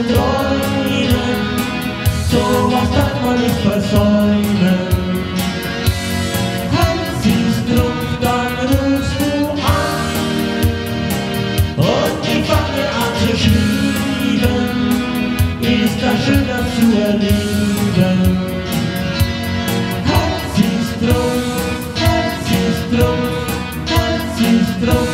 träumen, sowas darf man nicht versäumen. Herzensdruck, dann rufst du an und ich fange an zu schreiben. Ist das schön, das zu erleben. Herzensdruck, Herzensdruck, Herzensdruck.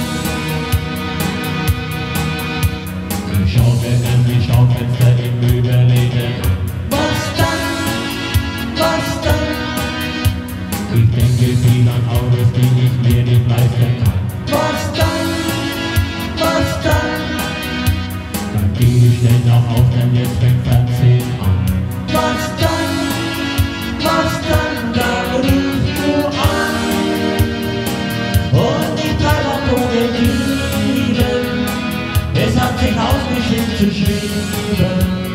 Ich schau Fenster im Überlegen. Was dann? Was dann? Ich denke viel an Autos, die ich mir nicht leisten kann. Was dann? Was dann? Dann geh ich schnell nach Haus, denn jetzt fängt Fernsehen an. Was dann? Was dann? Dann rufst du an und die Treibhauptungen lieben. Es hat sich ausgeschrieben zu schreiben.